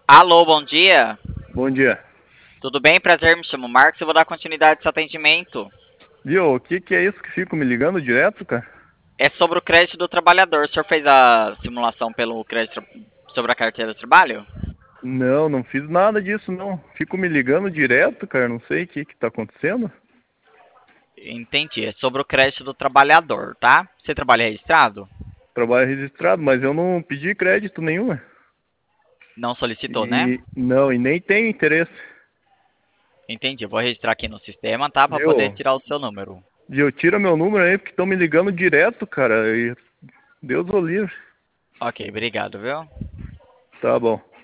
Alô, bom dia. Bom dia. Tudo bem? Prazer, me chamo Marcos. Eu vou dar continuidade ao seu atendimento. Viu, o que é isso que fico me ligando direto, cara? É sobre o crédito do trabalhador. O senhor fez a simulação pelo crédito sobre a carteira de trabalho? Não, não fiz nada disso, não. Fico me ligando direto, cara. Não sei o que tá acontecendo. Entendi. É sobre o crédito do trabalhador, tá? Você trabalha registrado? Trabalho registrado, mas eu não pedi crédito nenhum. Não solicitou, né? E não, e nem tenho interesse. Entendi. Eu vou registrar aqui no sistema, tá? Para poder Viu? tirar o seu número. Viu, tira meu número aí, porque estão me ligando direto, cara. E Deus o livre. Ok, obrigado, viu? Tá bom.